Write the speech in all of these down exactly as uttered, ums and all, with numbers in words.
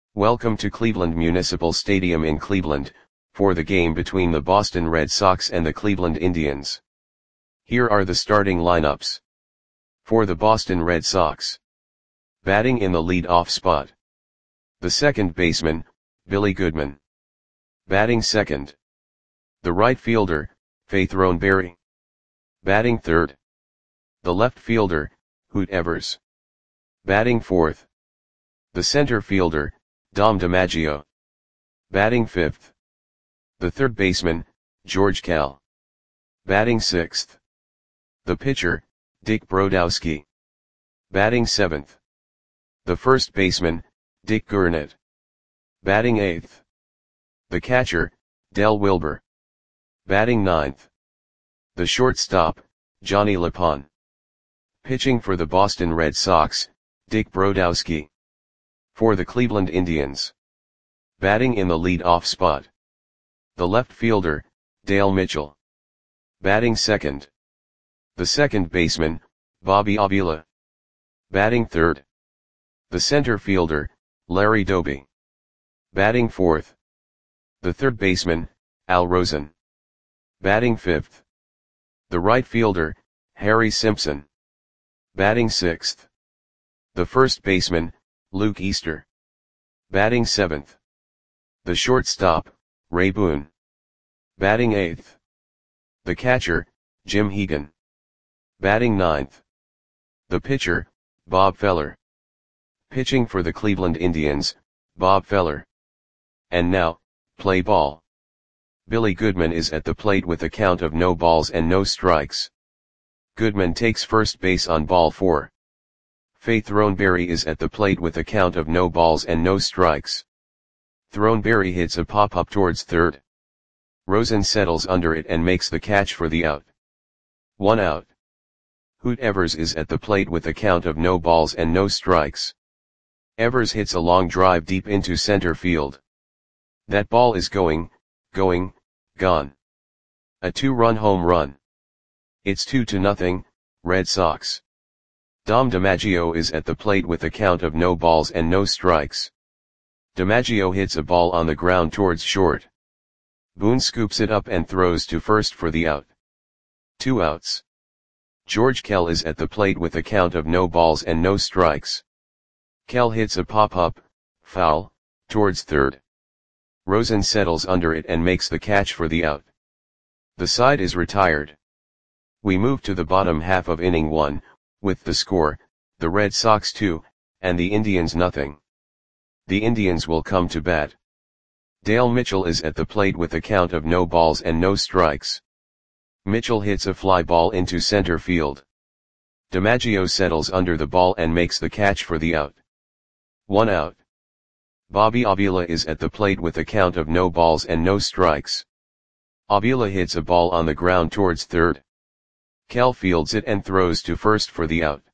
Welcome to Cleveland Municipal Stadium in Cleveland, for the game between the Boston Red Sox and the Cleveland Indians. Here are the starting lineups. For the Boston Red Sox. Batting in the lead-off spot. The second baseman, Billy Goodman. Batting second. The right fielder, Faith Roneberry. Batting third. The left fielder, Hoot Evers. Batting fourth. The center fielder, Dom DiMaggio. Batting fifth. The third baseman, George Kell. Batting sixth. The pitcher, Dick Brodowski. Batting seventh. The first baseman, Dick Gurnett. Batting eighth. The catcher, Del Wilber. Batting ninth. The shortstop, Johnny Lapon. Pitching for the Boston Red Sox, Dick Brodowski. For the Cleveland Indians. Batting in the lead-off spot. The left fielder, Dale Mitchell. Batting second. The second baseman, Bobby Avila. Batting third. The center fielder, Larry Doby. Batting fourth. The third baseman, Al Rosen. Batting fifth. The right fielder, Harry Simpson. Batting sixth. The first baseman, Luke Easter. Batting seventh. The shortstop, Ray Boone. Batting eighth. The catcher, Jim Hegan. Batting ninth. The pitcher, Bob Feller. Pitching for the Cleveland Indians, Bob Feller. And now, play ball. Billy Goodman is at the plate with a count of no balls and no strikes. Goodman takes first base on ball four. Faith Roneberry is at the plate with a count of no balls and no strikes. Roneberry hits a pop-up towards third. Rosen settles under it and makes the catch for the out. One out. Hoot Evers is at the plate with a count of no balls and no strikes. Evers hits a long drive deep into center field. That ball is going, going, gone. A two-run home run. It's two to nothing, Red Sox. Dom DiMaggio is at the plate with a count of no balls and no strikes. DiMaggio hits a ball on the ground towards short. Boone scoops it up and throws to first for the out. Two outs. George Kell is at the plate with a count of no balls and no strikes. Kell hits a pop-up, foul, towards third. Rosen settles under it and makes the catch for the out. The side is retired. We move to the bottom half of inning one, with the score, the Red Sox two, and the Indians nothing. The Indians will come to bat. Dale Mitchell is at the plate with a count of no balls and no strikes. Mitchell hits a fly ball into center field. DiMaggio settles under the ball and makes the catch for the out. One out. Bobby Avila is at the plate with a count of no balls and no strikes. Avila hits a ball on the ground towards third. Kell fields it and throws to first for the out.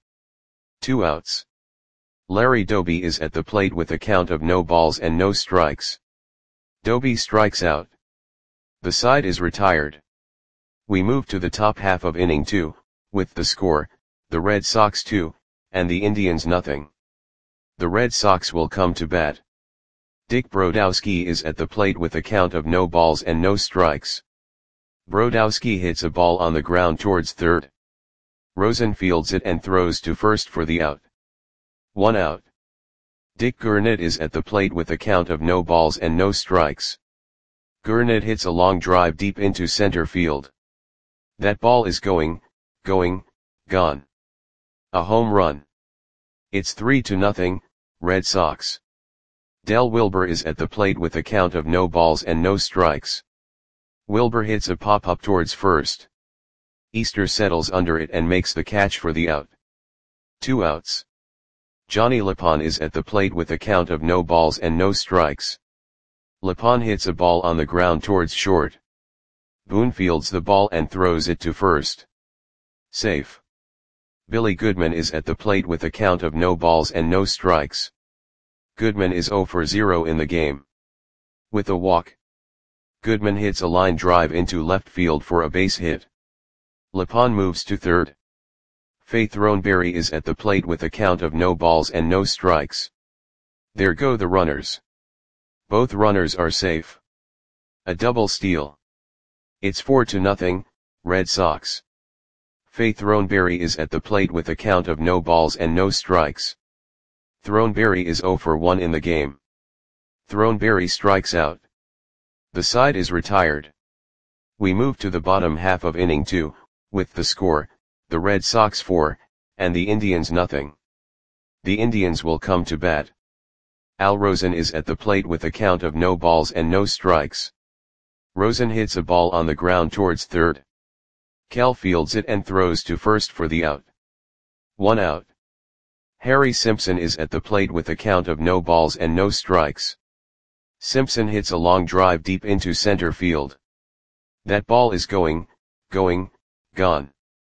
Two outs. Larry Doby is at the plate with a count of no balls and no strikes. Doby strikes out. The side is retired. We move to the top half of inning two, with the score, the Red Sox two, and the Indians nothing. The Red Sox will come to bat. Dick Brodowski is at the plate with a count of no balls and no strikes. Brodowski hits a ball on the ground towards third. Rosen fields it and throws to first for the out. One out. Dick Gurnett is at the plate with a count of no balls and no strikes. Gurnett hits a long drive deep into center field. That ball is going, going, gone. A home run. It's three to nothing, Red Sox. Del Wilber is at the plate with a count of no balls and no strikes. Wilber hits a pop-up towards first. Easter settles under it and makes the catch for the out. Two outs. Johnny Lapon is at the plate with a count of no balls and no strikes. Lapon hits a ball on the ground towards short. Boone fields the ball and throws it to first. Safe. Billy Goodman is at the plate with a count of no balls and no strikes. Goodman is zero for zero in the game. With a walk. Goodman hits a line drive into left field for a base hit. Lapon moves to third. Faith Roneberry is at the plate with a count of no balls and no strikes. There go the runners. Both runners are safe. A double steal. It's four to nothing, Red Sox. Faith Throneberry is at the plate with a count of no balls and no strikes. Throneberry is zero for one in the game. Throneberry strikes out. The side is retired. We move to the bottom half of inning two, with the score, the Red Sox four, and the Indians nothing. The Indians will come to bat. Al Rosen is at the plate with a count of no balls and no strikes. Rosen hits a ball on the ground towards third. Kell fields it and throws to first for the out. One out. Harry Simpson is at the plate with a count of no balls and no strikes. Simpson hits a long drive deep into center field. That ball is going, going, gone.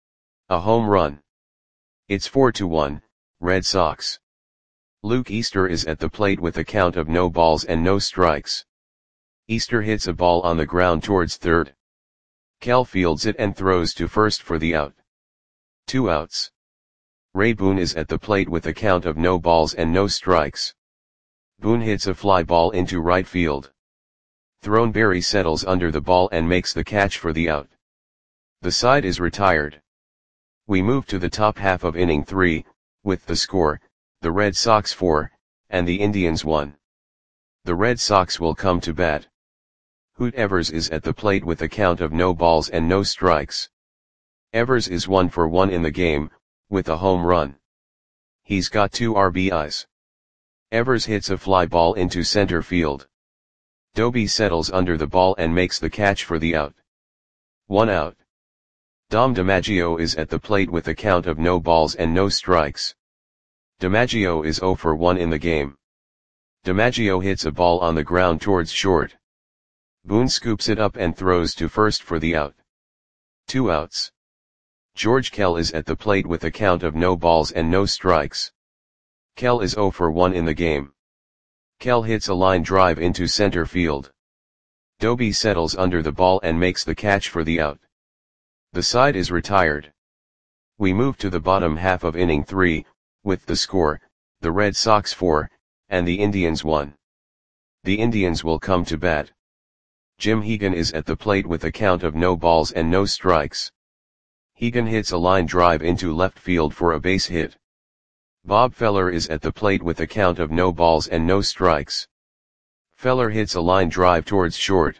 A home run. It's four to one, Red Sox. Luke Easter is at the plate with a count of no balls and no strikes. Easter hits a ball on the ground towards third. Kell fields it and throws to first for the out. Two outs. Ray Boone is at the plate with a count of no balls and no strikes. Boone hits a fly ball into right field. Throneberry settles under the ball and makes the catch for the out. The side is retired. We move to the top half of inning three, with the score, the Red Sox four, and the Indians one. The Red Sox will come to bat. Hoot Evers is at the plate with a count of no balls and no strikes. Evers is one for one in the game, with a home run. He's got two R B Is. Evers hits a fly ball into center field. Doby settles under the ball and makes the catch for the out. One out. Dom DiMaggio is at the plate with a count of no balls and no strikes. DiMaggio is zero for one in the game. DiMaggio hits a ball on the ground towards short. Boone scoops it up and throws to first for the out. Two outs. George Kell is at the plate with a count of no balls and no strikes. Kell is zero for one in the game. Kell hits a line drive into center field. Doby settles under the ball and makes the catch for the out. The side is retired. We move to the bottom half of inning three, with the score, the Red Sox four, and the Indians one. The Indians will come to bat. Jim Hegan is at the plate with a count of no balls and no strikes. Hegan hits a line drive into left field for a base hit. Bob Feller is at the plate with a count of no balls and no strikes. Feller hits a line drive towards short.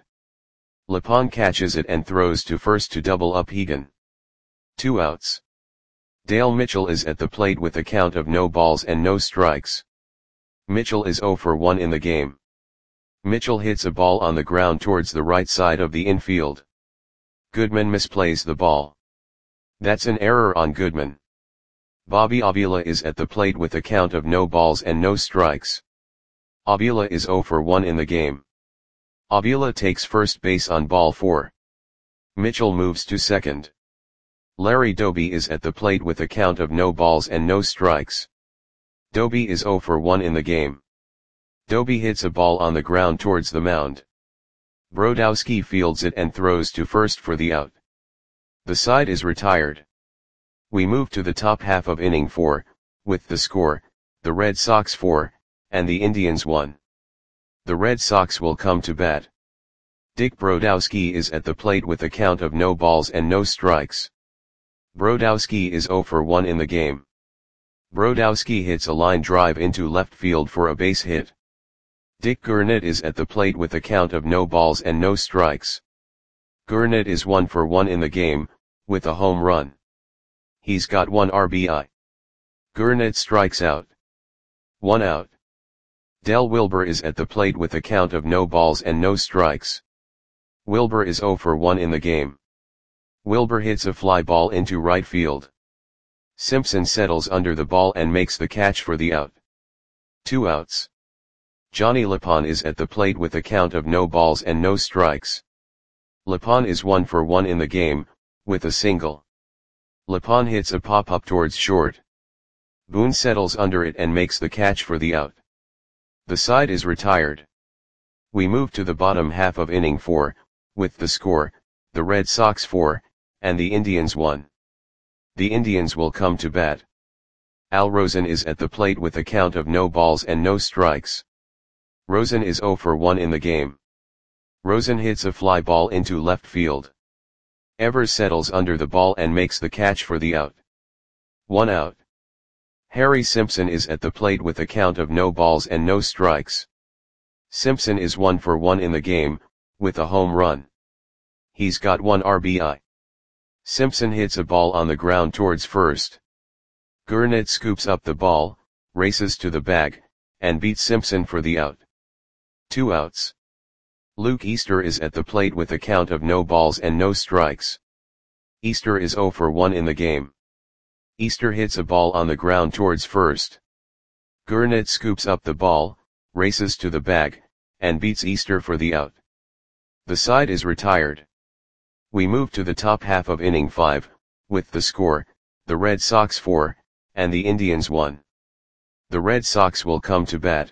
Lepon catches it and throws to first to double up Hegan. Two outs. Dale Mitchell is at the plate with a count of no balls and no strikes. Mitchell is zero for one in the game. Mitchell hits a ball on the ground towards the right side of the infield. Goodman misplays the ball. That's an error on Goodman. Bobby Avila is at the plate with a count of no balls and no strikes. Avila is zero for one in the game. Avila takes first base on ball four. Mitchell moves to second. Larry Doby is at the plate with a count of no balls and no strikes. Doby is zero for one in the game. Doby hits a ball on the ground towards the mound. Brodowski fields it and throws to first for the out. The side is retired. We move to the top half of inning four, with the score, the Red Sox four, and the Indians one. The Red Sox will come to bat. Dick Brodowski is at the plate with a count of no balls and no strikes. Brodowski is zero for one in the game. Brodowski hits a line drive into left field for a base hit. Dick Gurnett is at the plate with a count of no balls and no strikes. Gurnett is one for one in the game, with a home run. He's got one R B I. Gurnett strikes out. One out. Del Wilbur is at the plate with a count of no balls and no strikes. Wilbur is zero for one in the game. Wilbur hits a fly ball into right field. Simpson settles under the ball and makes the catch for the out. Two outs. Johnny Lepon is at the plate with a count of no balls and no strikes. Lepon is one for one in the game, with a single. Lepon hits a pop-up towards short. Boone settles under it and makes the catch for the out. The side is retired. We move to the bottom half of inning four, with the score, the Red Sox four, and the Indians one. The Indians will come to bat. Al Rosen is at the plate with a count of no balls and no strikes. Rosen is zero for one in the game. Rosen hits a fly ball into left field. Evers settles under the ball and makes the catch for the out. One out. Harry Simpson is at the plate with a count of no balls and no strikes. Simpson is one for one in the game, with a home run. He's got one R B I. Simpson hits a ball on the ground towards first. Gurnet scoops up the ball, races to the bag, and beats Simpson for the out. Two outs. Luke Easter is at the plate with a count of no balls and no strikes. Easter is zero for one in the game. Easter hits a ball on the ground towards first. Gurnet scoops up the ball, races to the bag, and beats Easter for the out. The side is retired. We move to the top half of inning five, with the score, the Red Sox four, and the Indians one. The Red Sox will come to bat.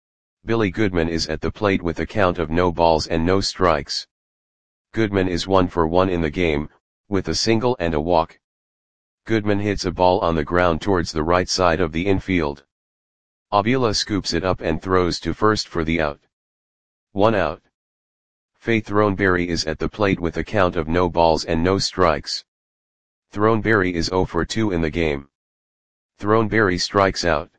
Billy Goodman is at the plate with a count of no balls and no strikes. Goodman is one for one in the game, with a single and a walk. Goodman hits a ball on the ground towards the right side of the infield. Avila scoops it up and throws to first for the out. One out. Faye Throneberry is at the plate with a count of no balls and no strikes. Throneberry is zero for two in the game. Throneberry strikes out.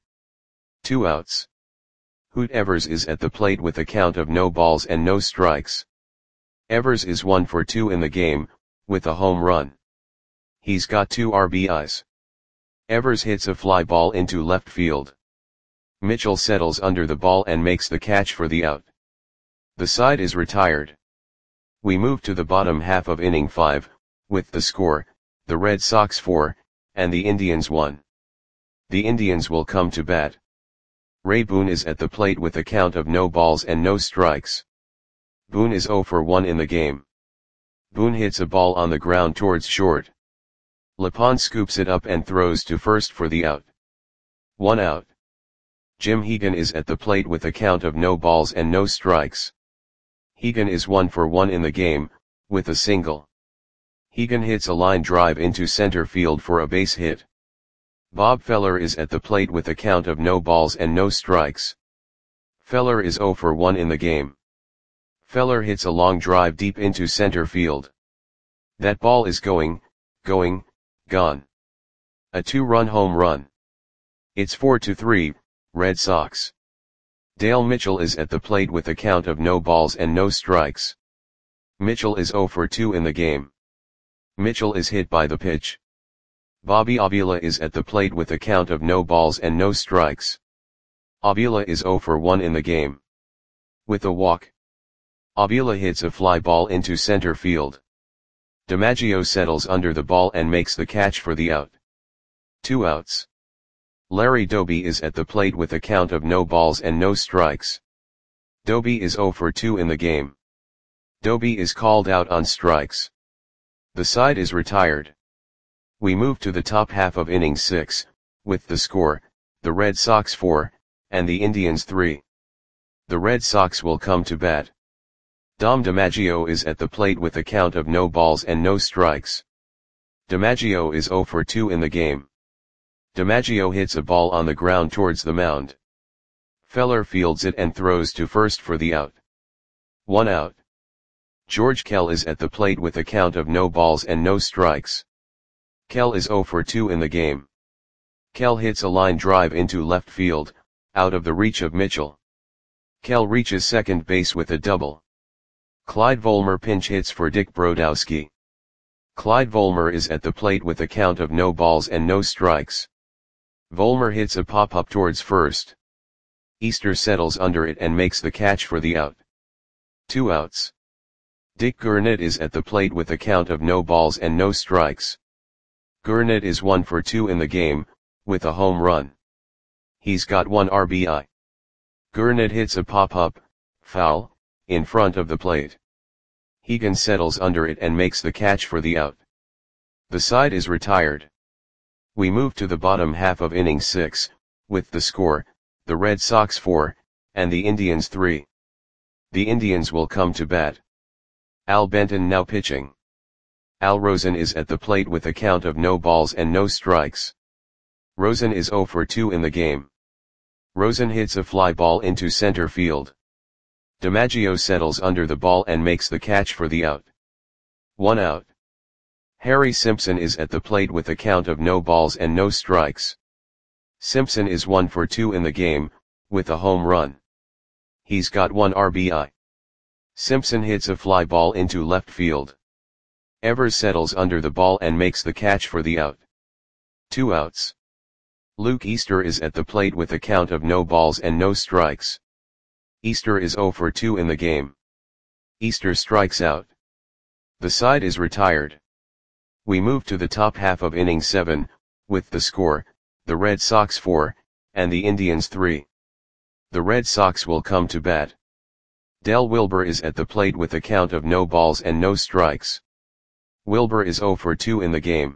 Two outs. Hoot Evers is at the plate with a count of no balls and no strikes. Evers is one for two in the game, with a home run. He's got two R B Is. Evers hits a fly ball into left field. Mitchell settles under the ball and makes the catch for the out. The side is retired. We move to the bottom half of inning five, with the score, the Red Sox four, and the Indians one. The Indians will come to bat. Ray Boone is at the plate with a count of no balls and no strikes. Boone is zero for one in the game. Boone hits a ball on the ground towards short. Lepond scoops it up and throws to first for the out. One out. Jim Hegan is at the plate with a count of no balls and no strikes. Hegan is one for one in the game, with a single. Hegan hits a line drive into center field for a base hit. Bob Feller is at the plate with a count of no balls and no strikes. Feller is zero for one in the game. Feller hits a long drive deep into center field. That ball is going, going, gone. A two-run home run. It's four to three, Red Sox. Dale Mitchell is at the plate with a count of no balls and no strikes. Mitchell is zero for two in the game. Mitchell is hit by the pitch. Bobby Avila is at the plate with a count of no balls and no strikes. Avila is zero for one in the game. With a walk. Avila hits a fly ball into center field. DiMaggio settles under the ball and makes the catch for the out. Two outs. Larry Doby is at the plate with a count of no balls and no strikes. Doby is zero for two in the game. Doby is called out on strikes. The side is retired. We move to the top half of inning six, with the score, the Red Sox four, and the Indians three. The Red Sox will come to bat. Dom DiMaggio is at the plate with a count of no balls and no strikes. DiMaggio is zero for two in the game. DiMaggio hits a ball on the ground towards the mound. Feller fields it and throws to first for the out. One out. George Kell is at the plate with a count of no balls and no strikes. Kell is zero for two in the game. Kell hits a line drive into left field, out of the reach of Mitchell. Kell reaches second base with a double. Clyde Volmer pinch hits for Dick Brodowski. Clyde Volmer is at the plate with a count of no balls and no strikes. Volmer hits a pop-up towards first. Easter settles under it and makes the catch for the out. Two outs. Dick Gurnet is at the plate with a count of no balls and no strikes. Gurnet is one for two in the game, with a home run. He's got one R B I. Gurnet hits a pop-up, foul, in front of the plate. Hegan settles under it and makes the catch for the out. The side is retired. We move to the bottom half of inning six, with the score, the Red Sox four, and the Indians three. The Indians will come to bat. Al Benton now pitching. Al Rosen is at the plate with a count of no balls and no strikes. Rosen is zero for two in the game. Rosen hits a fly ball into center field. DiMaggio settles under the ball and makes the catch for the out. One out. Harry Simpson is at the plate with a count of no balls and no strikes. Simpson is one for two in the game, with a home run. He's got one R B I. Simpson hits a fly ball into left field. Evers settles under the ball and makes the catch for the out. Two outs. Luke Easter is at the plate with a count of no balls and no strikes. Easter is zero for two in the game. Easter strikes out. The side is retired. We move to the top half of inning seven, with the score, the Red Sox four, and the Indians three. The Red Sox will come to bat. Del Wilber is at the plate with a count of no balls and no strikes. Wilber is zero for two in the game.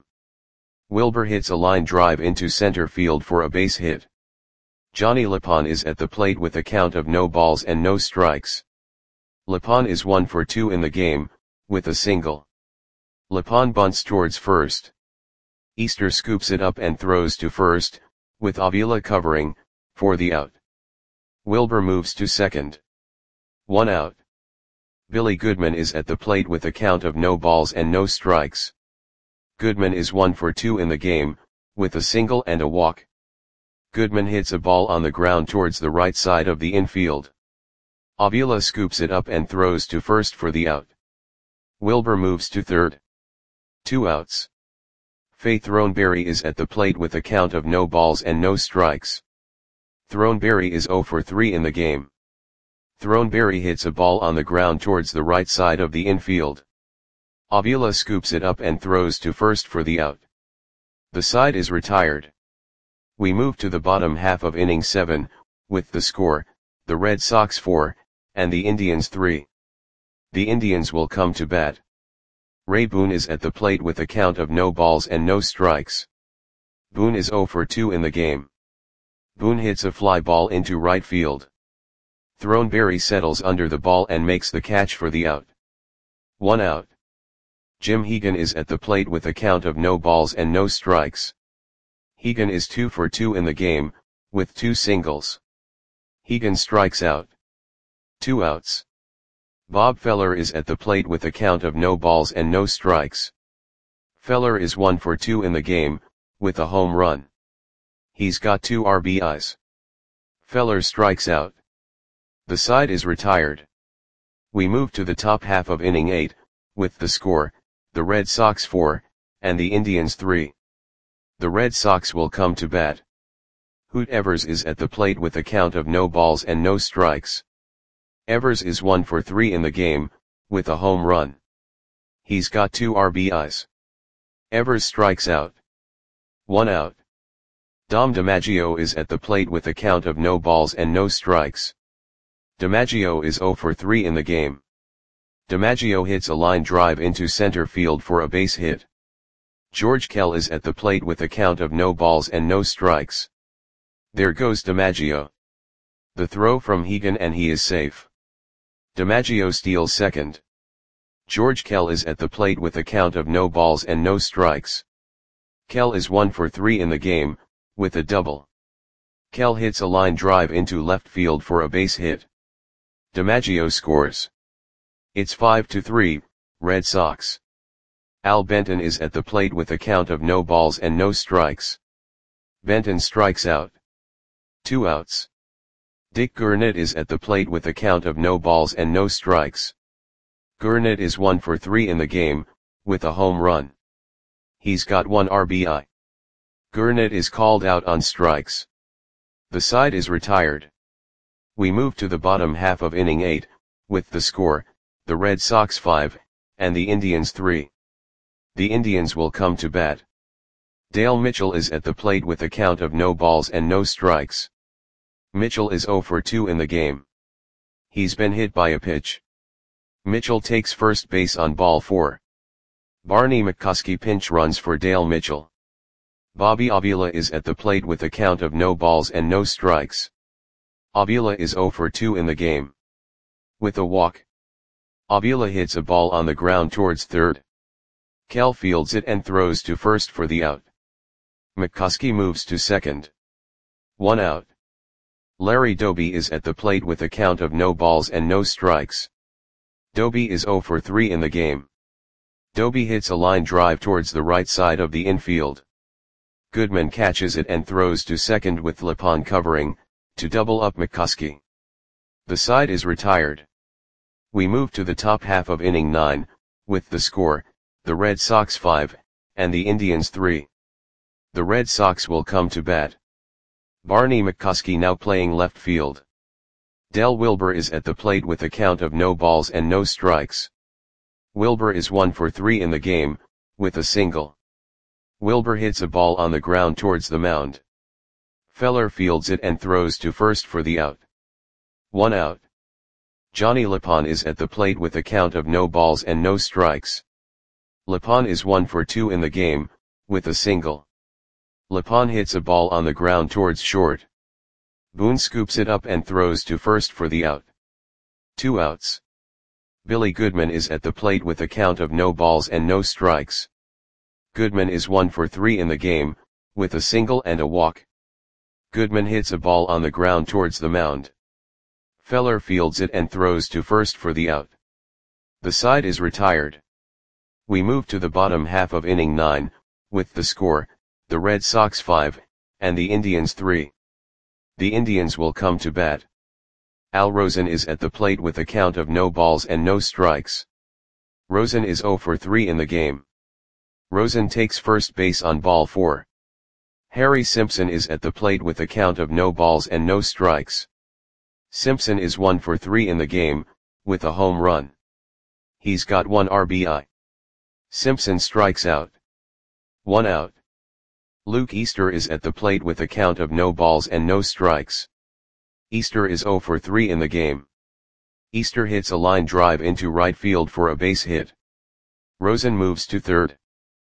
Wilber hits a line drive into center field for a base hit. Johnny Lapon is at the plate with a count of no balls and no strikes. Lapon is one for two in the game, with a single. Lapon bunts towards first. Easter scoops it up and throws to first, with Avila covering, for the out. Wilber moves to second. One out. Billy Goodman is at the plate with a count of no balls and no strikes. Goodman is one for two in the game, with a single and a walk. Goodman hits a ball on the ground towards the right side of the infield. Avila scoops it up and throws to first for the out. Wilber moves to third. Two outs. Faith Throneberry is at the plate with a count of no balls and no strikes. Throneberry is zero for three in the game. Throneberry hits a ball on the ground towards the right side of the infield. Avila scoops it up and throws to first for the out. The side is retired. We move to the bottom half of inning seven, with the score, the Red Sox four, and the Indians three. The Indians will come to bat. Ray Boone is at the plate with a count of no balls and no strikes. Boone is zero for two in the game. Boone hits a fly ball into right field. Throneberry settles under the ball and makes the catch for the out. One out. Jim Hegan is at the plate with a count of no balls and no strikes. Hegan is two for two in the game, with two singles. Hegan strikes out. Two outs. Bob Feller is at the plate with a count of no balls and no strikes. Feller is one for two in the game, with a home run. He's got two R B Is. Feller strikes out. The side is retired. We move to the top half of inning eight, with the score, the Red Sox four, and the Indians three. The Red Sox will come to bat. Hoot Evers is at the plate with a count of no balls and no strikes. Evers is one for three in the game, with a home run. He's got two R B Is. Evers strikes out. One out. Dom DiMaggio is at the plate with a count of no balls and no strikes. DiMaggio is zero for three in the game. DiMaggio hits a line drive into center field for a base hit. George Kell is at the plate with a count of no balls and no strikes. There goes DiMaggio. The throw from Hegan and he is safe. DiMaggio steals second. George Kell is at the plate with a count of no balls and no strikes. Kell is one for three in the game, with a double. Kell hits a line drive into left field for a base hit. DiMaggio scores. It's five to three, Red Sox. Al Benton is at the plate with a count of no balls and no strikes. Benton strikes out. Two outs. Dick Gurnett is at the plate with a count of no balls and no strikes. Gurnett is one for three in the game, with a home run. He's got one R B I. Gurnett is called out on strikes. The side is retired. We move to the bottom half of inning eight, with the score, the Red Sox five, and the Indians three. The Indians will come to bat. Dale Mitchell is at the plate with a count of no balls and no strikes. Mitchell is zero for two in the game. He's been hit by a pitch. Mitchell takes first base on ball four. Barney McCoskey pinch runs for Dale Mitchell. Bobby Avila is at the plate with a count of no balls and no strikes. Avila is zero for two in the game. With a walk. Avila hits a ball on the ground towards third. Kell fields it and throws to first for the out. McCoskey moves to second. One out. Larry Doby is at the plate with a count of no balls and no strikes. Doby is zero for three in the game. Doby hits a line drive towards the right side of the infield. Goodman catches it and throws to second with Lepon covering, to double up McCuskey. The side is retired. We move to the top half of inning nine, with the score, the Red Sox five, and the Indians three. The Red Sox will come to bat. Barney McCuskey now playing left field. Del Wilber is at the plate with a count of no balls and no strikes. Wilber is one for three in the game, with a single. Wilber hits a ball on the ground towards the mound. Feller fields it and throws to first for the out. One out. Johnny Lepon is at the plate with a count of no balls and no strikes. Lepon is one for two in the game, with a single. Lepon hits a ball on the ground towards short. Boone scoops it up and throws to first for the out. Two outs. Billy Goodman is at the plate with a count of no balls and no strikes. Goodman is one for three in the game, with a single and a walk. Goodman hits a ball on the ground towards the mound. Feller fields it and throws to first for the out. The side is retired. We move to the bottom half of inning nine, with the score, the Red Sox five, and the Indians three. The Indians will come to bat. Al Rosen is at the plate with a count of no balls and no strikes. Rosen is zero for three in the game. Rosen takes first base on ball four. Harry Simpson is at the plate with a count of no balls and no strikes. Simpson is one for three in the game, with a home run. He's got one R B I. Simpson strikes out. One out. Luke Easter is at the plate with a count of no balls and no strikes. Easter is zero for three in the game. Easter hits a line drive into right field for a base hit. Rosen moves to third.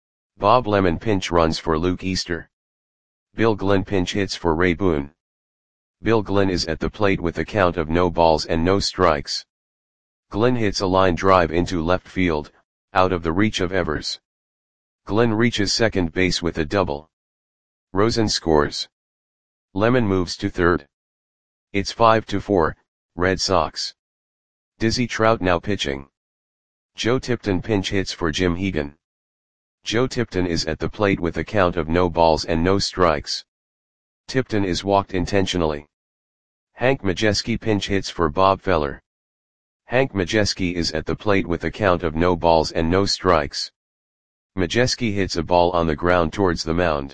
Bob Lemon pinch runs for Luke Easter. Bill Glenn pinch hits for Ray Boone. Bill Glenn is at the plate with a count of no balls and no strikes. Glenn hits a line drive into left field, out of the reach of Evers. Glenn reaches second base with a double. Rosen scores. Lemon moves to third. It's five to four, Red Sox. Dizzy Trout now pitching. Joe Tipton pinch hits for Jim Hegan. Joe Tipton is at the plate with a count of no balls and no strikes. Tipton is walked intentionally. Hank Majeski pinch hits for Bob Feller. Hank Majeski is at the plate with a count of no balls and no strikes. Majeski hits a ball on the ground towards the mound.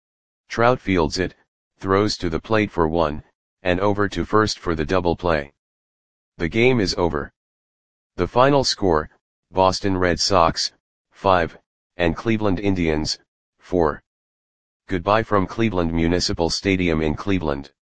Trout fields it, throws to the plate for one, and over to first for the double play. The game is over. The final score, Boston Red Sox, five, and Cleveland Indians, four. Goodbye from Cleveland Municipal Stadium in Cleveland.